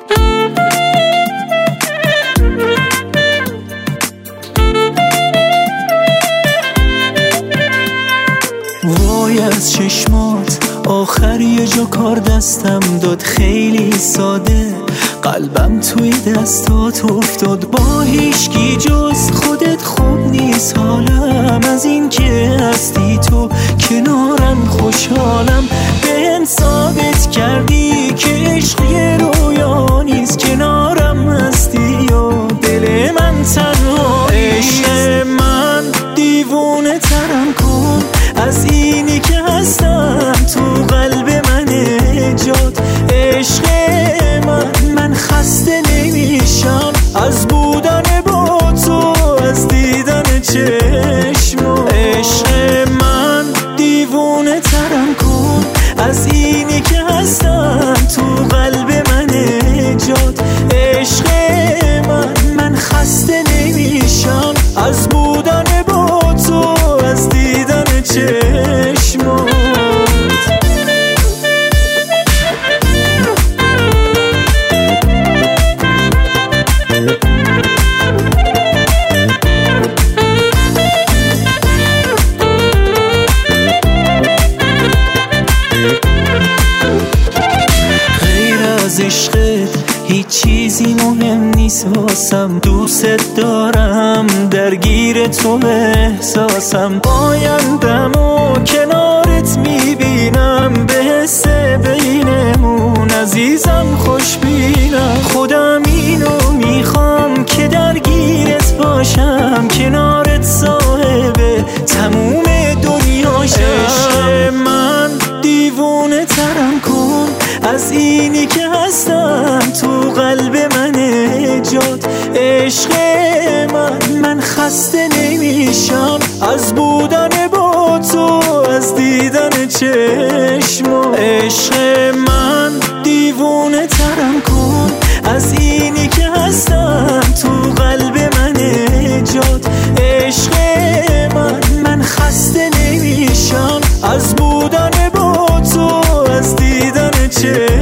وای از چشمات آخر یه جا کار دستم داد، خیلی ساده قلبم توی دستات افتاد. با هیچکی جز خودت خوب نیست حالم، از این که هستی تو کنارم خوشحالم. بهم ثابت کردی که عشق یه رویا نیست، کنارم هستی و دل من تنها. عشق من دیوونه ترم کن از اینی که هستم تو قلب من جات. عشق من خسته نمیشم از بودن با تو، از دیدن چشم. عشق من دیوونه ترم کن از اینی که هستم تو قلب من جات. عشق من خسته نمیشم از بودن با تو، از دیدن چشمات. غیر از عشقت هیچ چیزی مهم نیست واسم. دوست دارم درگیر تو احساسم، آیندم و کنارت میبینم، به حس بینمون عزیزم خوش بینم. خودم اینو میخوام که درگیرت باشم، کنارت صاحب تموم دنیاشم. عشق من دیوونه ترم کن از اینی که هستم تو قلب من جات. عشق من خسته نمیشم از بودن با تو، از دیدن چشم. عشق من دیوونه ترم کن از اینی که هستم تو قلب من جات. عشق من خسته نمیشم از بودن با تو، از دیدن چشم.